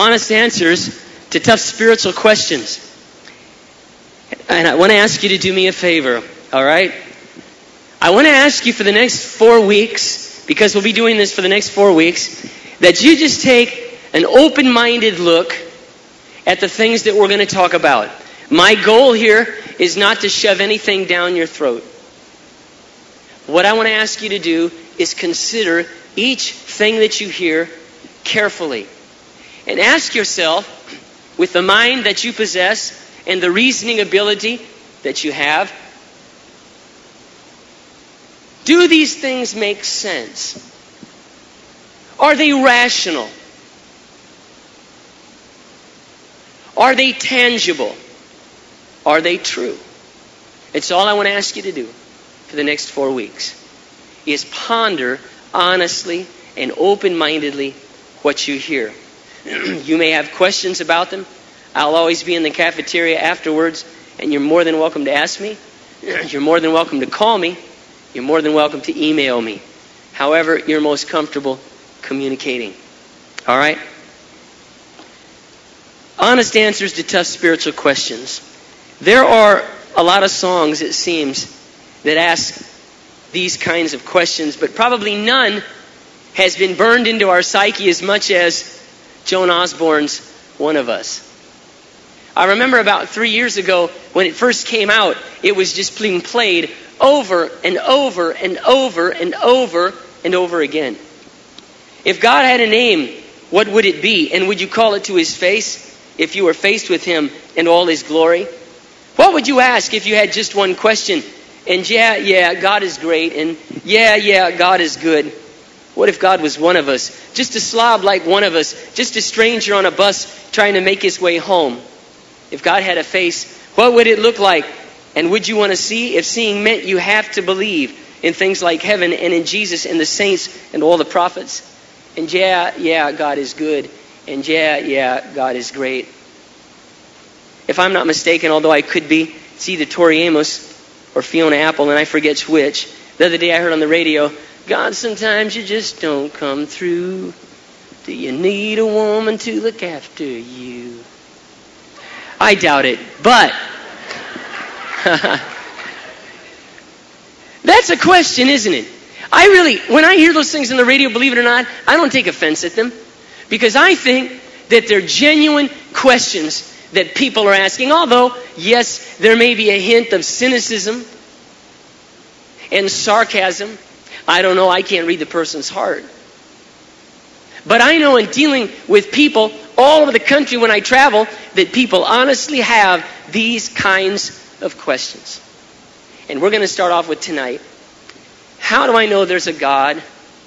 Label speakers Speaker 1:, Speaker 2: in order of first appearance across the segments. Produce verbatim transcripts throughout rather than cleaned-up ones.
Speaker 1: honest answers to tough spiritual questions. And I want to ask you to do me a favor, all right? I want to ask you for the next four weeks, because we'll be doing this for the next four weeks, that you just take an open-minded look at the things that we're going to talk about. My goal here is not to shove anything down your throat. What I want to ask you to do is consider each thing that you hear carefully. And ask yourself, with the mind that you possess and the reasoning ability that you have, do these things make sense? Are they rational? Are they tangible? Are they true? It's all I want to ask you to do for the next four weeks, is ponder honestly and open-mindedly what you hear. You may have questions about them. I'll always be in the cafeteria afterwards, and you're more than welcome to ask me. You're more than welcome to call me. You're more than welcome to email me. However you're most comfortable communicating. All right? Honest answers to tough spiritual questions. There are a lot of songs, it seems, that ask these kinds of questions, but probably none has been burned into our psyche as much as Joan Osborne's One of Us. I remember about three years ago when it first came out, it was just being played over and over and over and over and over again. If God had a name, what would it be? And would you call it to His face if you were faced with Him in all His glory? What would you ask if you had just one question? And yeah, yeah, God is great. And yeah, yeah, God is good. What if God was one of us? Just a slob like one of us. Just a stranger on a bus trying to make his way home. If God had a face, what would it look like? And would you want to see? If seeing meant you have to believe in things like heaven and in Jesus and the saints and all the prophets. And yeah, yeah, God is good. And yeah, yeah, God is great. If I'm not mistaken, although I could be, it's either Tori Amos or Fiona Apple, and I forget which. The other day I heard on the radio, God, sometimes you just don't come through. Do you need a woman to look after you? I doubt it, but that's a question, isn't it? I really, when I hear those things on the radio, believe it or not, I don't take offense at them, because I think that they're genuine questions that people are asking, although, yes, there may be a hint of cynicism and sarcasm. I don't know, I can't read the person's heart. But I know in dealing with people all over the country when I travel, that people honestly have these kinds of questions. And we're going to start off with tonight. How do I know there's a God?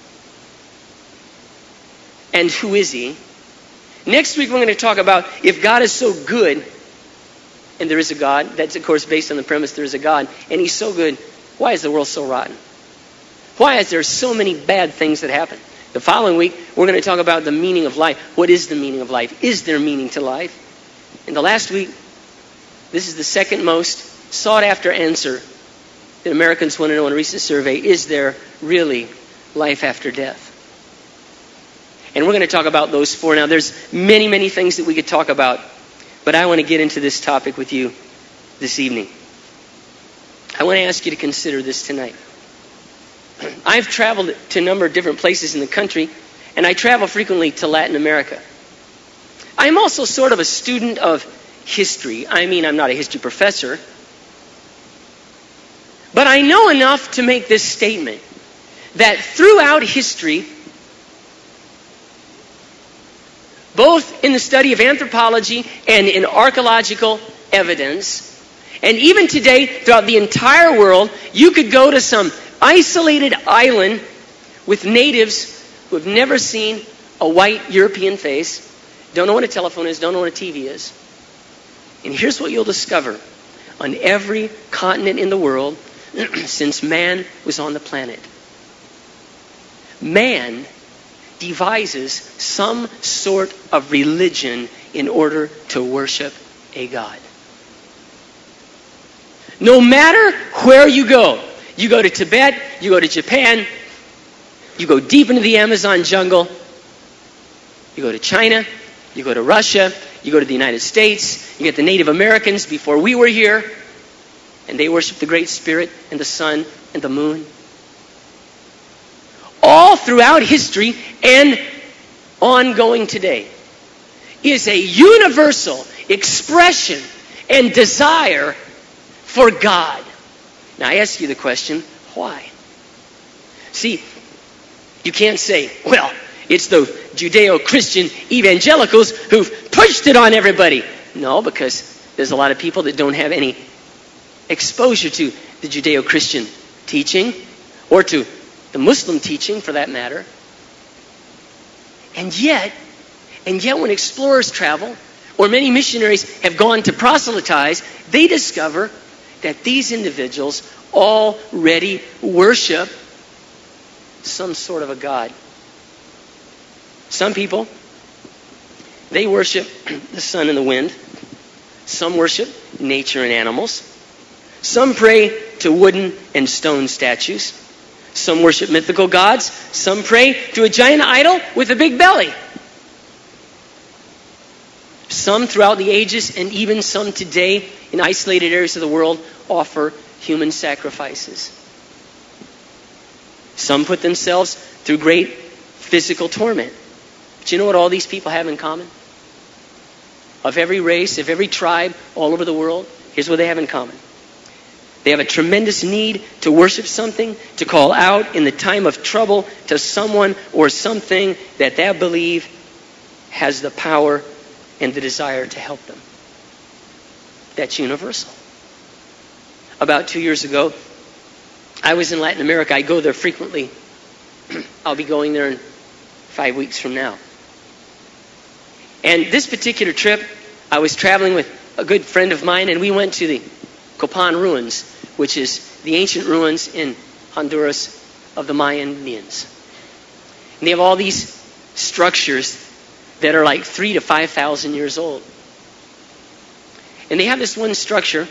Speaker 1: And who is He? Next week we're going to talk about if God is so good, and there is a God, that's of course based on the premise there is a God, and He's so good, why is the world so rotten? Why is there so many bad things that happen? The following week, we're going to talk about the meaning of life. What is the meaning of life? Is there meaning to life? And the last week, this is the second most sought after answer that Americans want to know in a recent survey. Is there really life after death? And we're going to talk about those four. Now, there's many, many things that we could talk about, but I want to get into this topic with you this evening. I want to ask you to consider this tonight. I've traveled to a number of different places in the country, and I travel frequently to Latin America. I'm also sort of a student of history. I mean, I'm not a history professor, but I know enough to make this statement, that throughout history, both in the study of anthropology and in archaeological evidence, and even today throughout the entire world, you could go to some isolated island with natives who have never seen a white European face, don't know what a telephone is, don't know what a T V is. And here's what you'll discover. On every continent in the world, since man was on the planet, man devises some sort of religion in order to worship a God. No matter where you go, you go to Tibet, you go to Japan, you go deep into the Amazon jungle, you go to China, You go to Russia, you go to the United States, you get the Native Americans before we were here, and they worship the Great Spirit and the sun and the moon. All throughout history and ongoing today is a universal expression and desire for God. Now I ask you the question, why? See, you can't say, well, it's the Judeo-Christian evangelicals who've pushed it on everybody. No, because there's a lot of people that don't have any exposure to the Judeo-Christian teaching or to the Muslim teaching for that matter. And yet, and yet when explorers travel or many missionaries have gone to proselytize, they discover that these individuals already worship some sort of a God. Some people, they worship the sun and the wind. Some worship nature and animals. Some pray to wooden and stone statues. Some worship mythical gods. Some pray to a giant idol with a big belly. Some throughout the ages, and even some today in isolated areas of the world, offer human sacrifices. Some put themselves through great physical torment. But you know what all these people have in common? Of every race, of every tribe, all over the world, here's what they have in common. They have a tremendous need to worship something, to call out in the time of trouble to someone or something that they believe has the power and the desire to help them. That's universal. About two years ago, I was in Latin America. I go there frequently. I'll be going there in five weeks from now. And this particular trip, I was traveling with a good friend of mine, and we went to the Copan ruins, which is the ancient ruins in Honduras of the Mayan Indians. And they have all these structures that are like three to five thousand years old. And they have this one structure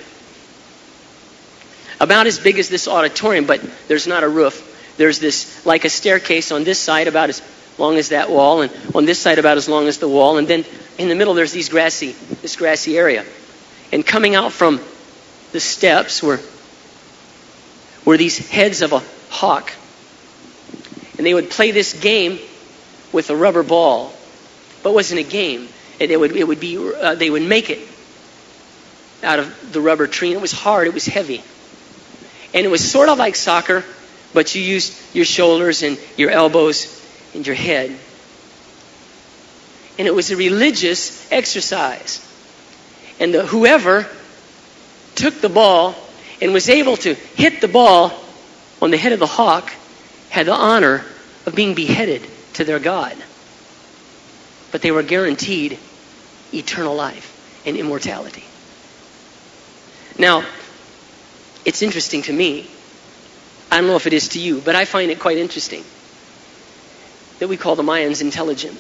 Speaker 1: about as big as this auditorium, but there's not a roof. There's this, like a staircase on this side about as long as that wall, and on this side about as long as the wall, and then in the middle there's these grassy, this grassy area. And coming out from the steps were, were these heads of a hawk. And they would play this game with a rubber ball. But it wasn't a game. It, it would, it would be, uh, they would make it out of the rubber tree. And it was hard, it was heavy. And it was sort of like soccer, but you used your shoulders and your elbows and your head. And it was a religious exercise. And the, whoever took the ball and was able to hit the ball on the head of the hawk had the honor of being beheaded to their God. But they were guaranteed eternal life and immortality. Now, it's interesting to me. I don't know if it is to you, but I find it quite interesting that we call the Mayans intelligent.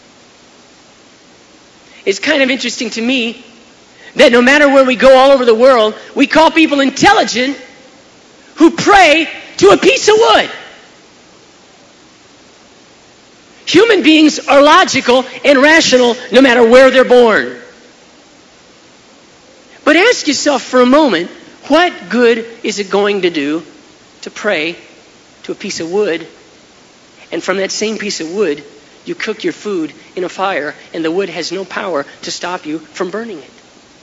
Speaker 1: It's kind of interesting to me that no matter where we go all over the world, we call people intelligent who pray to a piece of wood. Human beings are logical and rational no matter where they're born. But ask yourself for a moment, what good is it going to do to pray to a piece of wood, and from that same piece of wood, you cook your food in a fire, and the wood has no power to stop you from burning it?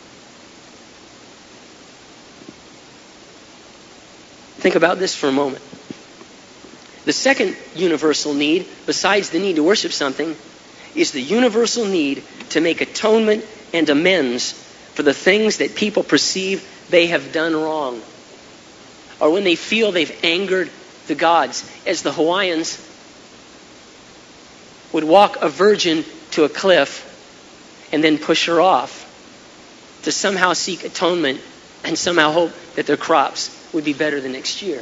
Speaker 1: Think about this for a moment. The second universal need, besides the need to worship something, is the universal need to make atonement and amends for the things that people perceive they have done wrong, or when they feel they've angered the gods, as the Hawaiians would walk a virgin to a cliff and then push her off to somehow seek atonement and somehow hope that their crops would be better the next year.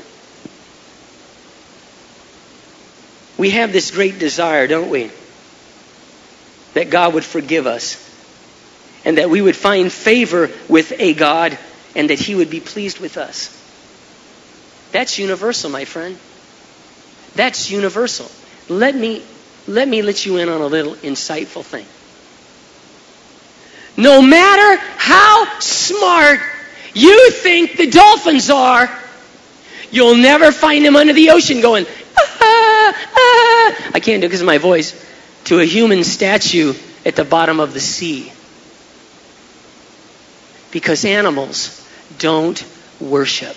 Speaker 1: We have this great desire, don't we, that God would forgive us and that we would find favor with a God and that He would be pleased with us. That's universal, my friend. That's universal. Let me, let me let you in on a little insightful thing. No matter how smart you think the dolphins are, you'll never find them under the ocean going, ah, ah. I can't do it because of my voice. To a human statue at the bottom of the sea. Because animals don't worship.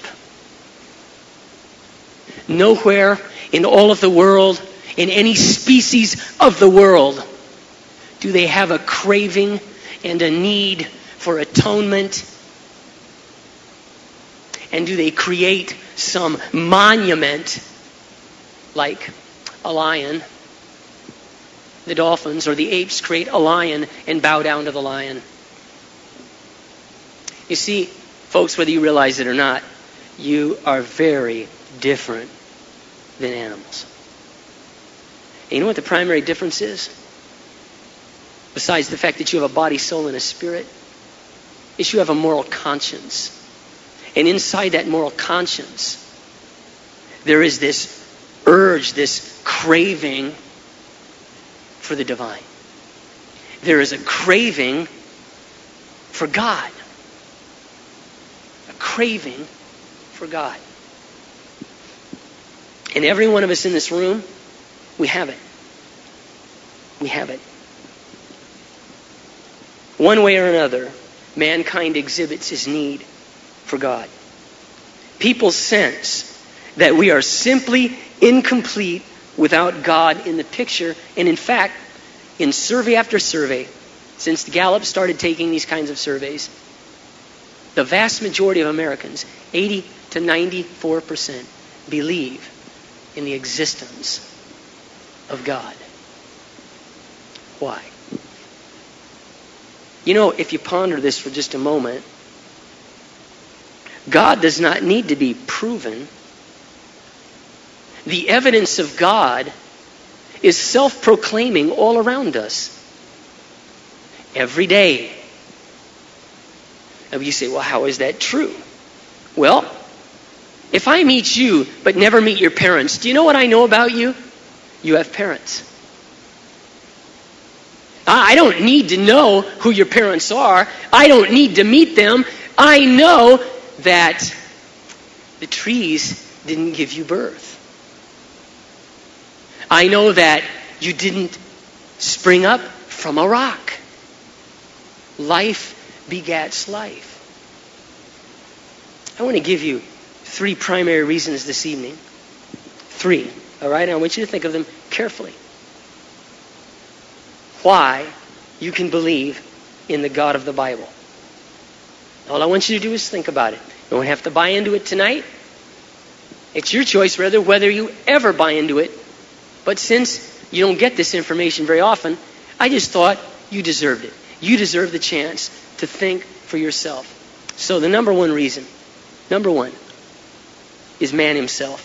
Speaker 1: Nowhere in all of the world, in any species of the world, do they have a craving and a need for atonement. And do they create some monument like a lion? The dolphins or the apes create a lion and bow down to the lion. You see, folks, whether you realize it or not, you are very different than animals. And you know what the primary difference is? Besides the fact that you have a body, soul, and a spirit, is you have a moral conscience. And inside that moral conscience, there is this urge, this craving for the divine. There is a craving for God. A craving for God. And every one of us in this room, we have it. We have it. One way or another, mankind exhibits his need for God. People sense that we are simply incomplete without God in the picture. And in fact, in survey after survey, since Gallup started taking these kinds of surveys, the vast majority of Americans, eighty to ninety-four percent, believe in the existence of God. Why? You know, if you ponder this for just a moment, God does not need to be proven. The evidence of God is self-proclaiming all around us. Every day. And you say, well, how is that true? Well, if I meet you but never meet your parents, do you know what I know about you? You have parents. I don't need to know who your parents are. I don't need to meet them. I know that the trees didn't give you birth. I know that you didn't spring up from a rock. Life begats life. I want to give you three primary reasons this evening. Three, all right? I want you to think of them carefully. Why you can believe in the God of the Bible. All I want you to do is think about it. You don't have to buy into it tonight. It's your choice, rather, whether you ever buy into it. But since you don't get this information very often, I just thought you deserved it. You deserve the chance to think for yourself. So the number one reason, number one, is man himself.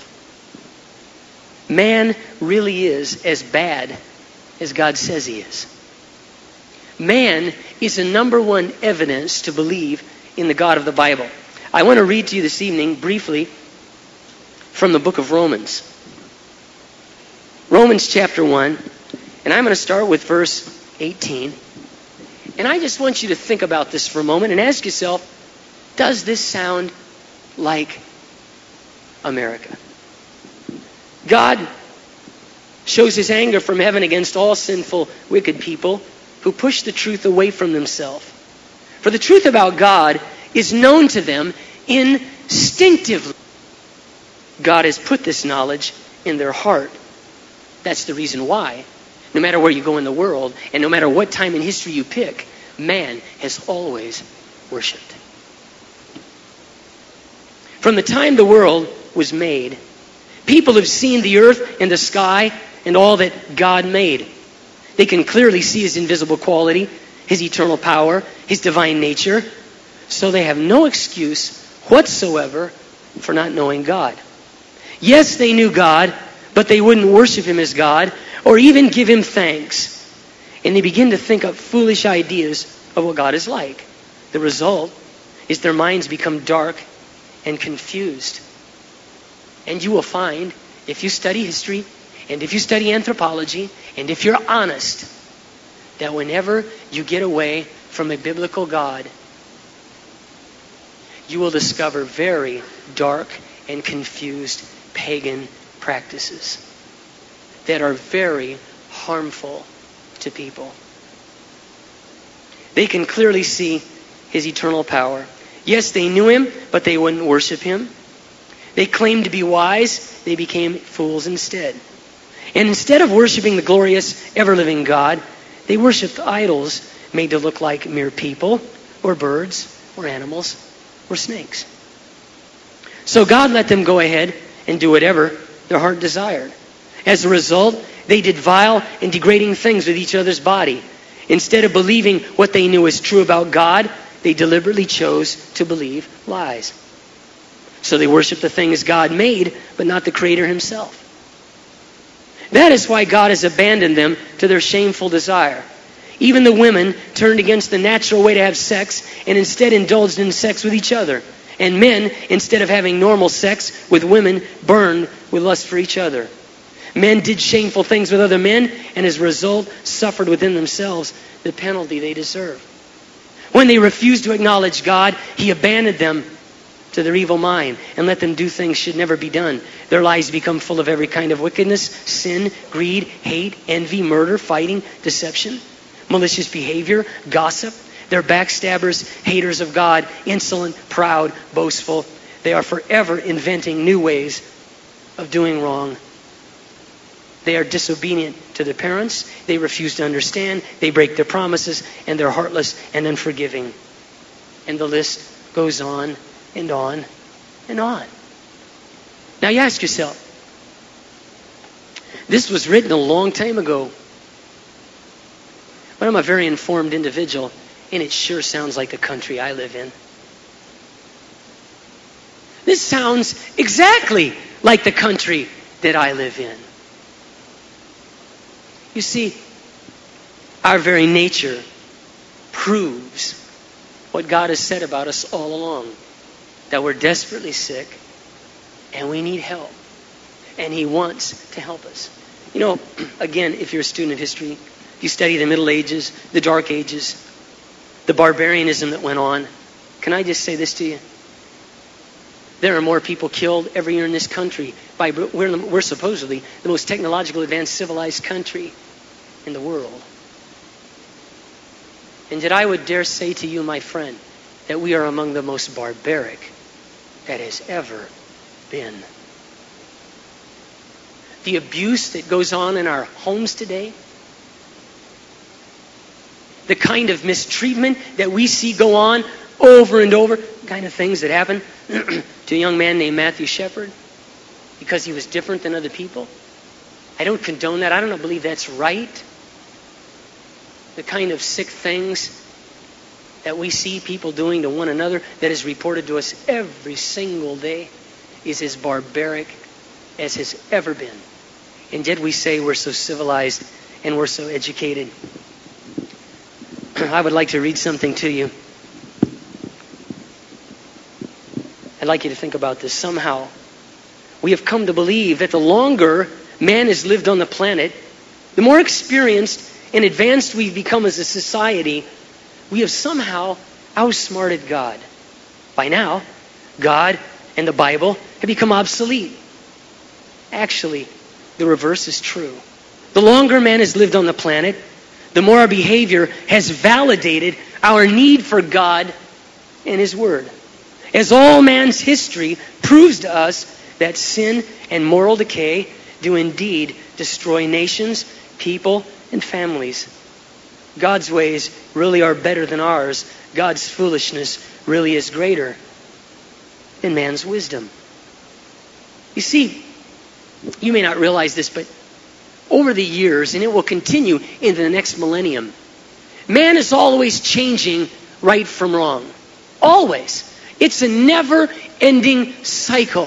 Speaker 1: Man really is as bad as God says he is. Man is the number one evidence to believe in the God of the Bible. I want to read to you this evening, briefly, from the book of Romans. Romans chapter one, and I'm going to start with verse eighteen. And I just want you to think about this for a moment and ask yourself, does this sound like America? God shows his anger from heaven against all sinful, wicked people who push the truth away from themselves. For the truth about God is known to them instinctively. God has put this knowledge in their heart. That's the reason why, no matter where you go in the world, and no matter what time in history you pick, man has always worshipped. From the time the world was made, people have seen the earth and the sky and all that God made. They can clearly see his invisible quality, his eternal power, his divine nature. So they have no excuse whatsoever for not knowing God. Yes, they knew God, but they wouldn't worship him as God or even give him thanks. And they begin to think up foolish ideas of what God is like. The result is their minds become dark and confused. And you will find, if you study history, and if you study anthropology, and if you're honest, that whenever you get away from a biblical God, you will discover very dark and confused pagan practices that are very harmful to people. They can clearly see his eternal power. Yes, they knew him, but they wouldn't worship him. They claimed to be wise. They became fools instead. And instead of worshiping the glorious, ever-living God, they worshiped idols made to look like mere people, or birds, or animals, or snakes. So God let them go ahead and do whatever their heart desired. As a result, they did vile and degrading things with each other's body. Instead of believing what they knew was true about God, they deliberately chose to believe lies. So they worshiped the things God made, but not the Creator himself. That is why God has abandoned them to their shameful desire. Even the women turned against the natural way to have sex and instead indulged in sex with each other. And men, instead of having normal sex with women, burned with lust for each other. Men did shameful things with other men, and as a result, suffered within themselves the penalty they deserved. When they refused to acknowledge God, he abandoned them to their evil mind and let them do things should never be done. Their lives become full of every kind of wickedness, sin, greed, hate, envy, murder, fighting, deception, malicious behavior, gossip. They're backstabbers, haters of God, insolent, proud, boastful. They are forever inventing new ways of doing wrong. They are disobedient to their parents. They refuse to understand. They break their promises, and they're heartless and unforgiving. And the list goes on and on and on. Now you ask yourself, this was written a long time ago. But I'm a very informed individual, and it sure sounds like the country I live in. This sounds exactly like the country that I live in. You see, our very nature proves what God has said about us all along. That we're desperately sick and we need help. And he wants to help us. You know, again, if you're a student of history, you study the Middle Ages, the Dark Ages, the barbarianism that went on. Can I just say this to you? There are more people killed every year in this country. By we're, we're supposedly the most technological, advanced, civilized country in the world. And yet I would dare say to you, my friend, that we are among the most barbaric that has ever been. The abuse that goes on in our homes today, the kind of mistreatment that we see go on over and over, the kind of things that happen to a young man named Matthew Shepard because he was different than other people. I don't condone that. I don't believe that's right. The kind of sick things that we see people doing to one another that is reported to us every single day is as barbaric as has ever been. And yet we say we're so civilized and we're so educated. I would like to read something to you. I'd like you to think about this. Somehow, we have come to believe that the longer man has lived on the planet, the more experienced and advanced we've become as a society, we have somehow outsmarted God. By now, God and the Bible have become obsolete. Actually, the reverse is true. The longer man has lived on the planet, the more our behavior has validated our need for God and His Word. As all man's history proves to us that sin and moral decay do indeed destroy nations, people, and families. God's ways really are better than ours. God's foolishness really is greater than man's wisdom. You see, you may not realize this, but over the years, and it will continue into the next millennium, man is always changing right from wrong. Always. It's a never-ending cycle.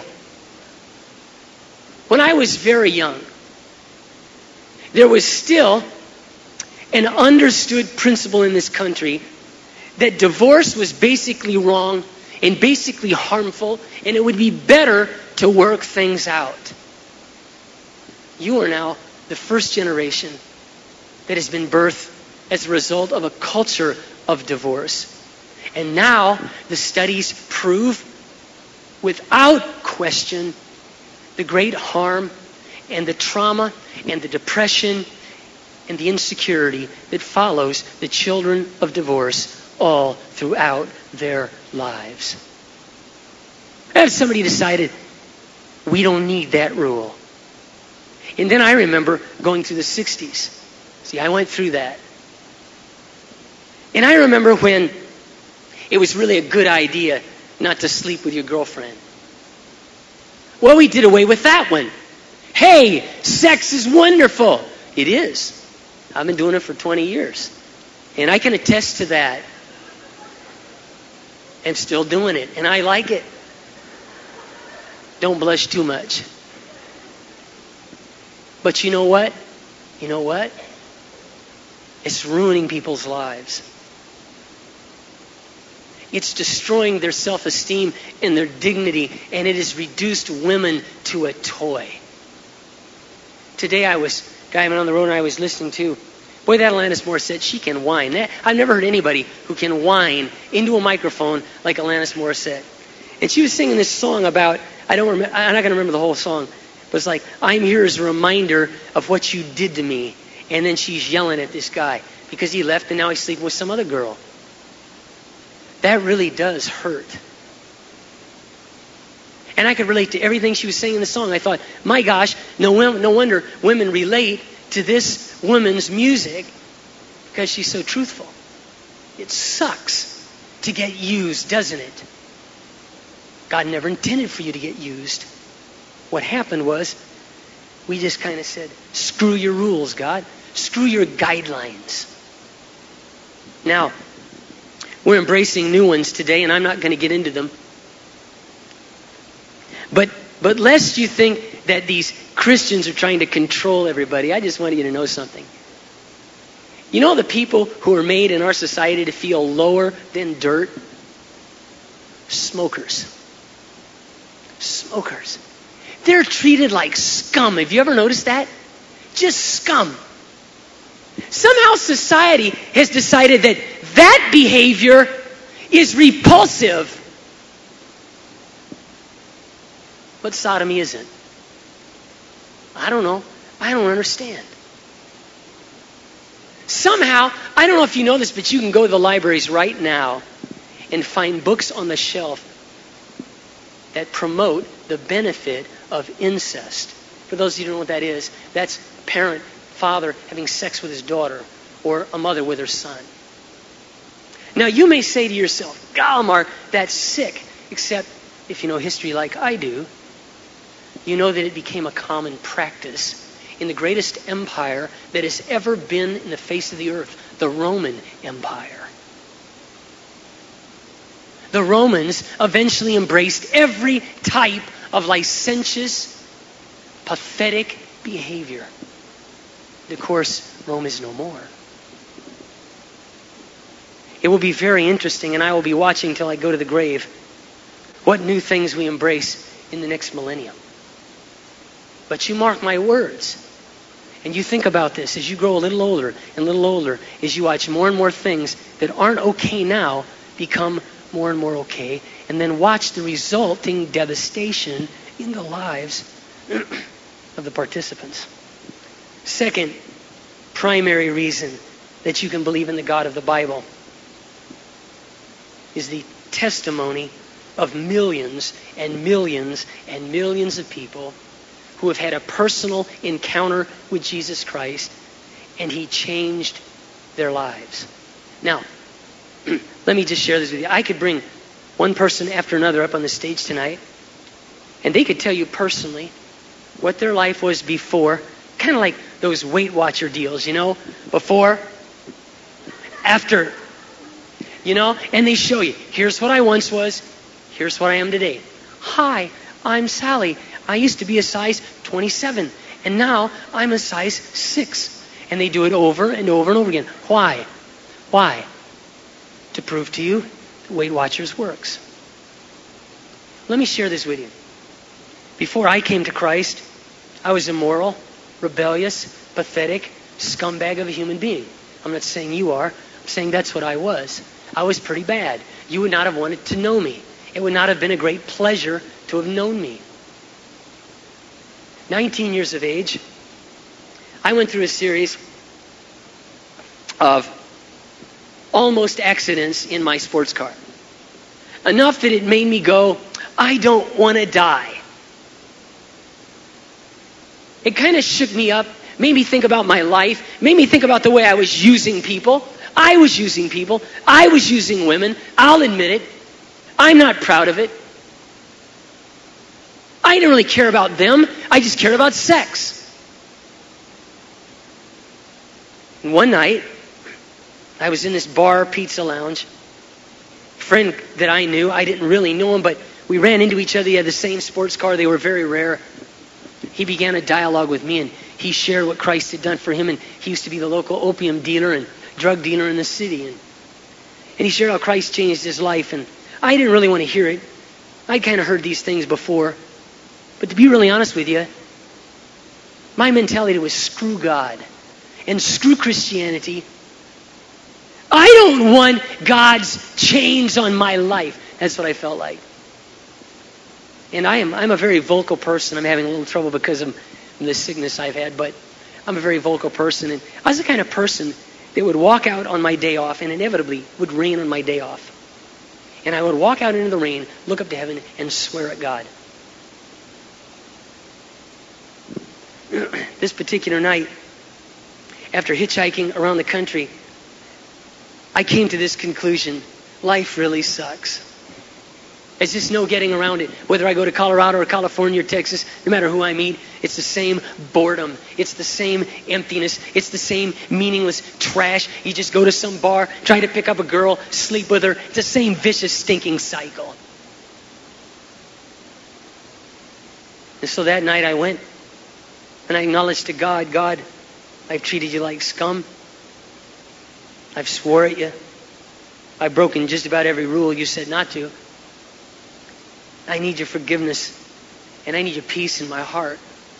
Speaker 1: When I was very young, there was still an understood principle in this country that divorce was basically wrong and basically harmful, and it would be better to work things out. You are now the first generation that has been birthed as a result of a culture of divorce. And now the studies prove without question the great harm and the trauma and the depression and the insecurity that follows the children of divorce all throughout their lives. And somebody decided we don't need that rule. And then I remember going through the sixties. See, I went through that. And I remember when it was really a good idea not to sleep with your girlfriend. Well, we did away with that one. Hey, sex is wonderful. It is. I've been doing it for twenty years. And I can attest to that. I'm still doing it. And I like it. Don't blush too much. But you know what? You know what? It's ruining people's lives. It's destroying their self-esteem and their dignity, and it has reduced women to a toy. Today I was driving on the road and I was listening to, boy, that Alanis Morissette, she can whine. That, I've never heard anybody who can whine into a microphone like Alanis Morissette. And she was singing this song about, I don't remember, I'm not going to remember the whole song, but it's like, I'm here as a reminder of what you did to me. And then she's yelling at this guy because he left and now he's sleeping with some other girl. That really does hurt. And I could relate to everything she was saying in the song. I thought, my gosh, no, no wonder women relate to this woman's music because she's so truthful. It sucks to get used, doesn't it? God never intended for you to get used. What happened was, we just kind of said, screw your rules, God. Screw your guidelines. Now, we're embracing new ones today, and I'm not going to get into them. But but lest you think that these Christians are trying to control everybody, I just want you to know something. You know the people who are made in our society to feel lower than dirt? Smokers. Smokers. They're treated like scum. Have you ever noticed that? Just scum. Somehow society has decided that that behavior is repulsive. But sodomy isn't. I don't know. I don't understand. Somehow, I don't know if you know this, but you can go to the libraries right now and find books on the shelf that promote the benefit of incest. For those of you who don't know what that is, that's a parent, father having sex with his daughter or a mother with her son. Now you may say to yourself, God, Mark, that's sick. Except if you know history like I do, you know that it became a common practice in the greatest empire that has ever been in the face of the earth, the Roman Empire. The Romans eventually embraced every type of licentious, pathetic behavior. Of course, Rome is no more. It will be very interesting, and I will be watching till I go to the grave, what new things we embrace in the next millennium. But you mark my words, and you think about this as you grow a little older and a little older, as you watch more and more things that aren't okay now become more and more okay, and then watch the resulting devastation in the lives of the participants. Second primary reason that you can believe in the God of the Bible is the testimony of millions and millions and millions of people who have had a personal encounter with Jesus Christ, and He changed their lives. Now, let me just share this with you. I could bring one person after another up on the stage tonight, and they could tell you personally what their life was before, kind of like those Weight Watcher deals, you know, before, after, you know, and they show you, here's what I once was, here's what I am today. Hi, I'm Sally. I used to be a size twenty-seven, and now I'm a size six. And they do it over and over and over again. Why? Why? To prove to you that Weight Watchers works. Let me share this with you. Before I came to Christ, I was immoral, rebellious, pathetic, scumbag of a human being. I'm not saying you are, saying that's what I was. I was pretty bad. You would not have wanted to know me. It would not have been a great pleasure to have known me. nineteen years of age, I went through a series of almost accidents in my sports car. Enough that it made me go, I don't want to die. It kind of shook me up, made me think about my life, made me think about the way I was using people. I was using people. I was using women. I'll admit it. I'm not proud of it. I didn't really care about them. I just cared about sex. And one night, I was in this bar, pizza lounge. A friend that I knew, I didn't really know him, but we ran into each other. He had the same sports car. They were very rare. He began a dialogue with me, and he shared what Christ had done for him. And he used to be the local opium dealer and drug dealer in the city. And, and he shared how Christ changed his life. And I didn't really want to hear it. I'd kind of heard these things before. But to be really honest with you, my mentality was screw God and screw Christianity. I don't want God's chains on my life. That's what I felt like. And I am I'm a very vocal person. I'm having a little trouble because of the sickness I've had, but I'm a very vocal person. And I was the kind of person that would walk out on my day off, and inevitably would rain on my day off. And I would walk out into the rain, look up to heaven, and swear at God. This particular night, after hitchhiking around the country, I came to this conclusion. Life really sucks. There's just no getting around it. Whether I go to Colorado or California or Texas, no matter who I meet, it's the same boredom. It's the same emptiness. It's the same meaningless trash. You just go to some bar, try to pick up a girl, sleep with her. It's the same vicious, stinking cycle. And so that night I went and I acknowledged to God, God, I've treated you like scum. I've swore at you. I've broken just about every rule you said not to. I need your forgiveness, and I need your peace in my heart.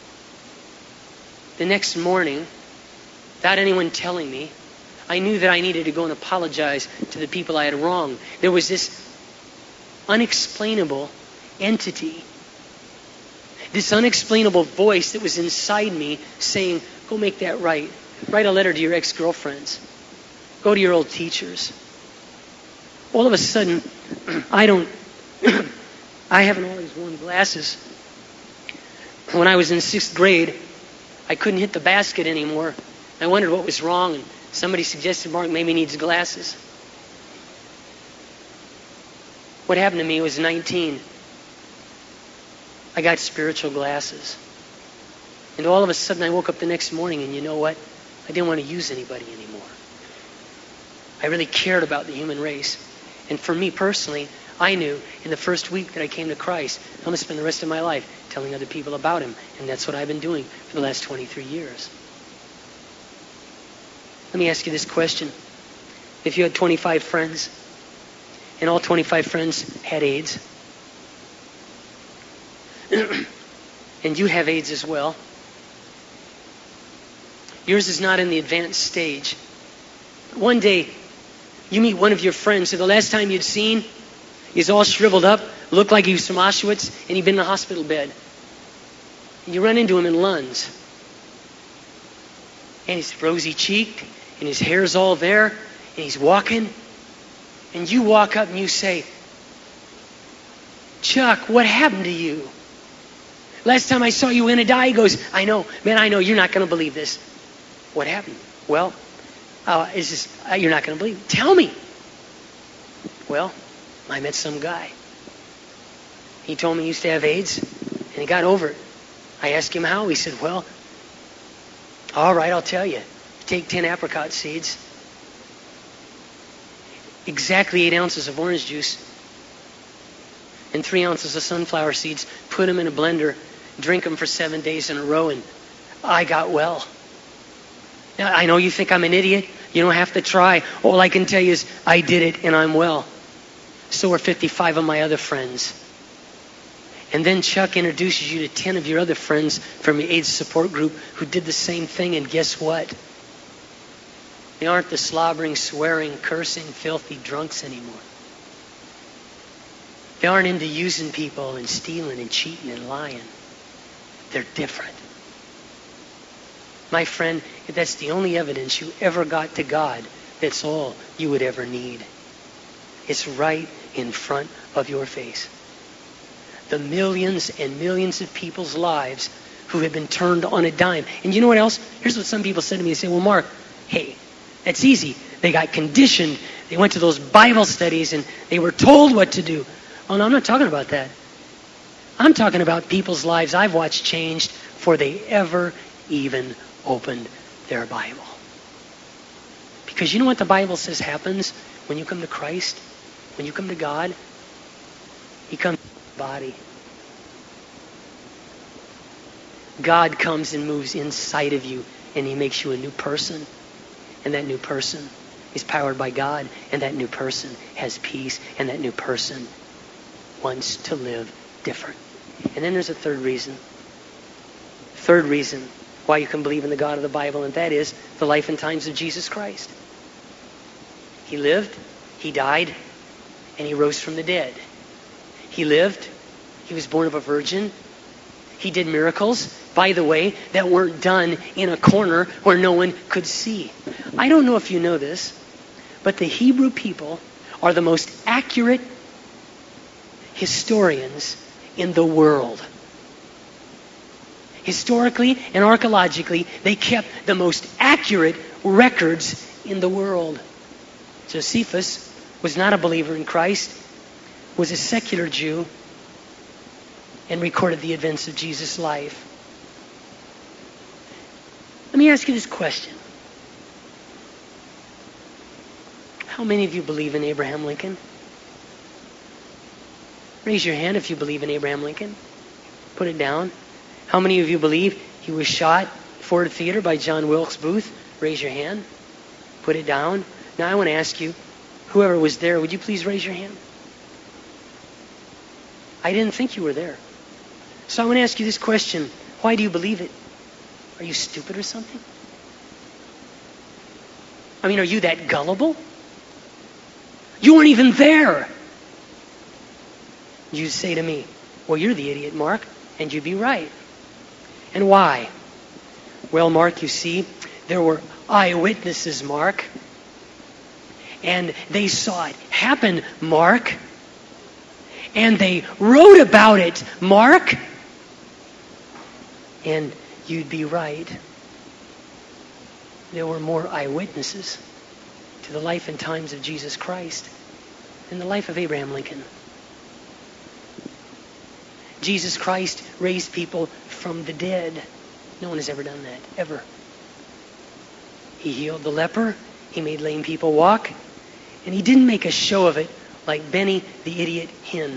Speaker 1: The next morning, without anyone telling me, I knew that I needed to go and apologize to the people I had wronged. There was this unexplainable entity, this unexplainable voice that was inside me saying, go make that right. Write a letter to your ex-girlfriends. Go to your old teachers. All of a sudden, I don't... I haven't always worn glasses. When I was in sixth grade, I couldn't hit the basket anymore. I wondered what was wrong, and somebody suggested Mark maybe needs glasses. What happened to me was nineteen. I got spiritual glasses. And all of a sudden I woke up the next morning, and you know what? I didn't want to use anybody anymore. I really cared about the human race. And for me personally, I knew in the first week that I came to Christ, I'm going to spend the rest of my life telling other people about Him. And that's what I've been doing for the last twenty-three years. Let me ask you this question. If you had twenty-five friends, and all twenty-five friends had AIDS, and you have AIDS as well, yours is not in the advanced stage. One day, you meet one of your friends who the last time you'd seen, he's all shriveled up, looked like he was from Auschwitz, and he'd been in a hospital bed. And you run into him in Lund's. And he's rosy-cheeked, and his hair's all there, and he's walking. And you walk up and you say, Chuck, what happened to you? Last time I saw you, you were going to die. He goes, I know. Man, I know. You're not going to believe this. What happened? Well, uh, it's just, uh, you're not going to believe it. Tell me. Well, I met some guy. He told me he used to have AIDS, and he got over it. I asked him how. He said, well, all right, I'll tell you. Take ten apricot seeds, exactly eight ounces of orange juice, and three ounces of sunflower seeds, put them in a blender, drink them for seven days in a row, and I got well. Now, I know you think I'm an idiot. You don't have to try. All I can tell you is I did it, and I'm well. So are fifty-five of my other friends. And then Chuck introduces you to ten of your other friends from your AIDS support group who did the same thing, and guess what?
Speaker 2: They aren't the slobbering, swearing, cursing, filthy drunks anymore. They aren't into using people and stealing and cheating and lying. They're different. My friend, if that's the only evidence you ever got to God, that's all you would ever need. It's right in front of your face. The millions and millions of people's lives who have been turned on a dime. And you know what else? Here's what some people said to me. They say, well, Mark, hey, that's easy. They got conditioned. They went to those Bible studies and they were told what to do. Oh, no, I'm not talking about that. I'm talking about people's lives I've watched changed before they ever even opened their Bible. Because you know what the Bible says happens when you come to Christ? When you come to God? He comes in the body. God comes and moves inside of you, and He makes you a new person. And that new person is powered by God, and that new person has peace, and that new person wants to live different. And then there's a third reason. Third reason why you can believe in the God of the Bible, and that is the life and times of Jesus Christ. He lived, He died, and He rose from the dead. He lived, He was born of a virgin, He did miracles, by the way, that weren't done in a corner where no one could see. I don't know if you know this, but the Hebrew people are the most accurate historians in the world. Historically and archaeologically, they kept the most accurate records in the world. Josephus was not a believer in Christ, was a secular Jew, and recorded the events of Jesus' life. Let me ask you this question. How many of you believe in Abraham Lincoln? Raise your hand if you believe in Abraham Lincoln. Put it down. How many of you believe he was shot at Ford Theater by John Wilkes Booth? Raise your hand. Put it down. Now I want to ask you, whoever was there, would you please raise your hand? I didn't think you were there. So I want to ask you this question. Why do you believe it? Are you stupid or something? I mean, are you that gullible? You weren't even there. You'd say to me, well, you're the idiot, Mark, and you'd be right. And why? Well, Mark, you see, there were eyewitnesses, Mark, and they saw it happen, Mark, and they wrote about it, Mark, and you'd be right. There were more eyewitnesses to the life and times of Jesus Christ than the life of Abraham Lincoln. Jesus Christ raised people from the dead. No one has ever done that, ever. He healed the leper. He made lame people walk. And He didn't make a show of it like Benny the idiot Hinn.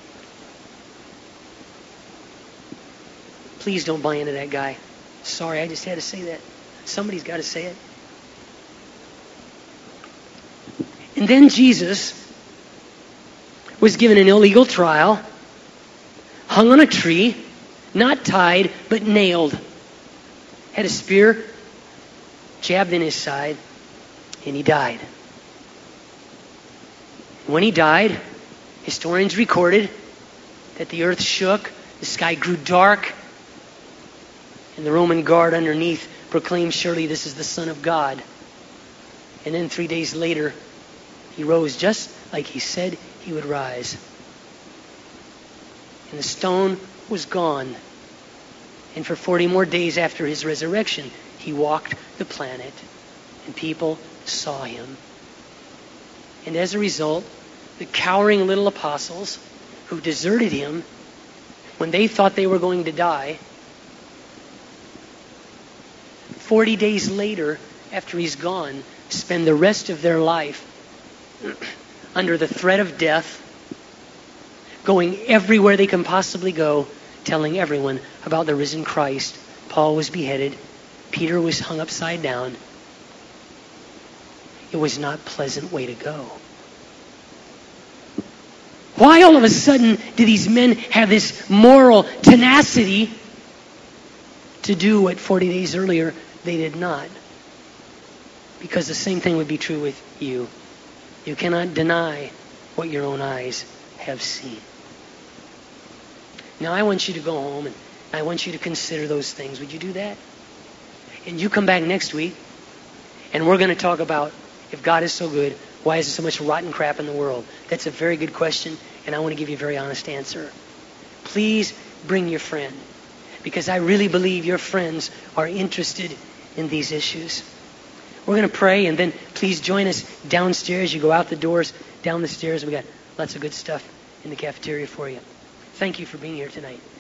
Speaker 2: Please don't buy into that guy. Sorry, I just had to say that. Somebody's got to say it. And then Jesus was given an illegal trial, hung on a tree, not tied, but nailed. Had a spear jabbed in his side, and He died. When He died, historians recorded that the earth shook, the sky grew dark, and the Roman guard underneath proclaimed, surely this is the Son of God. And then three days later, He rose just like He said He would rise. And the stone was gone. And for forty more days after His resurrection, He walked the planet, and people saw Him. And as a result, the cowering little apostles who deserted Him when they thought they were going to die, forty days later, after He's gone, spend the rest of their life under the threat of death, going everywhere they can possibly go, telling everyone about the risen Christ. Paul was beheaded. Peter was hung upside down. It was not a pleasant way to go. Why all of a sudden do these men have this moral tenacity to do what forty days earlier they did not? Because the same thing would be true with you. You cannot deny what your own eyes have seen. Now, I want you to go home and I want you to consider those things. Would you do that? And you come back next week and we're going to talk about, if God is so good, why is there so much rotten crap in the world? That's a very good question, and I want to give you a very honest answer. Please bring your friend, because I really believe your friends are interested in these issues. We're going to pray, and then please join us downstairs. You go out the doors, down the stairs. We got lots of good stuff in the cafeteria for you. Thank you for being here tonight.